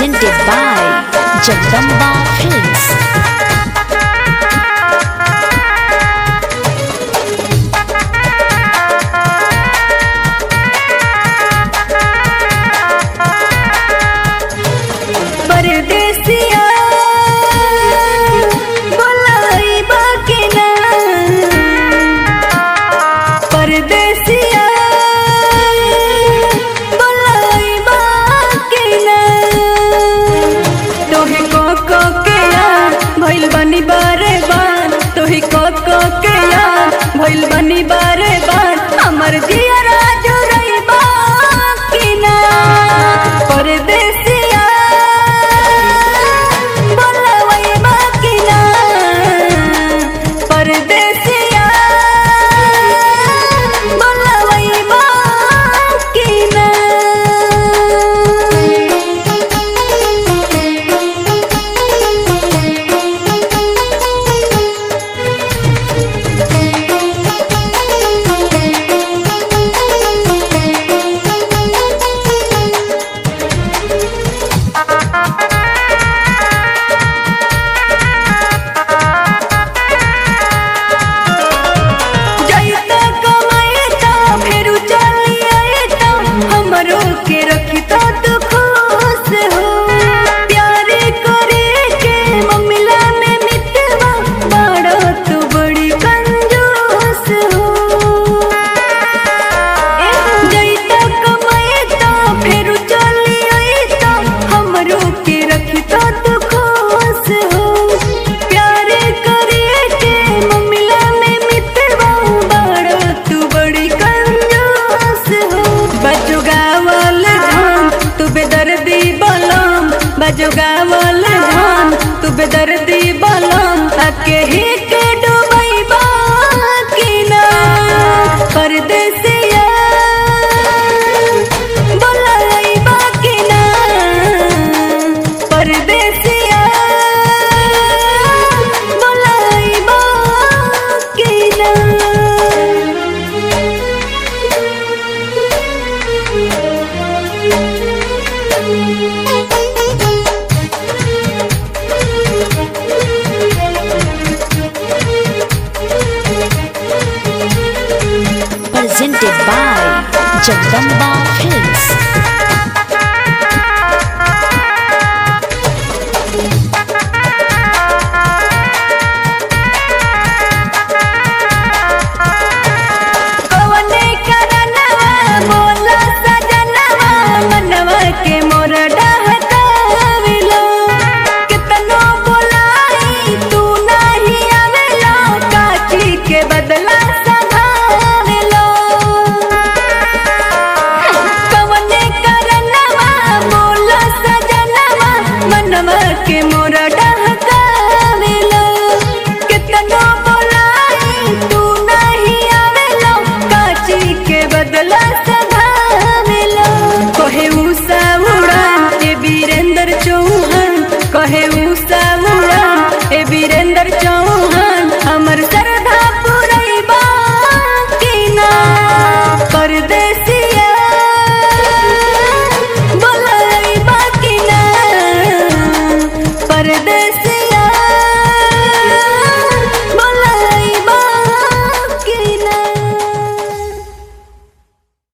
presented by Jagdamba Films. परदेसिया बोलाइबा के ना, परदेसिया बोलाइबा के ना, तोहे को के यार भइल बनी बारे बार, तोहे को के यार भइल बनी बारे बार, हमर जिया राजू रइबा के ना, परदेसिया परदेसिया बोलाइबा के ना। जइता कमाइता फेरू चली आइता, हमरो के रखिता तू खुश हो, प्यारे करे के मम्मिला में मितवा बड़ा तू बड़ी कंजूस हो। जइता कमाइता फेरू चली आइता, हमरो के रखिता तू खुश हो, प्यारे करे के मम्मिला में मितवा बड़ा तू बड़ी कंजूस हो। बजो गावल धाम तू बेदर्दी बलम, बजो गावल धाम तू बेदर्दी बलम, अके ही के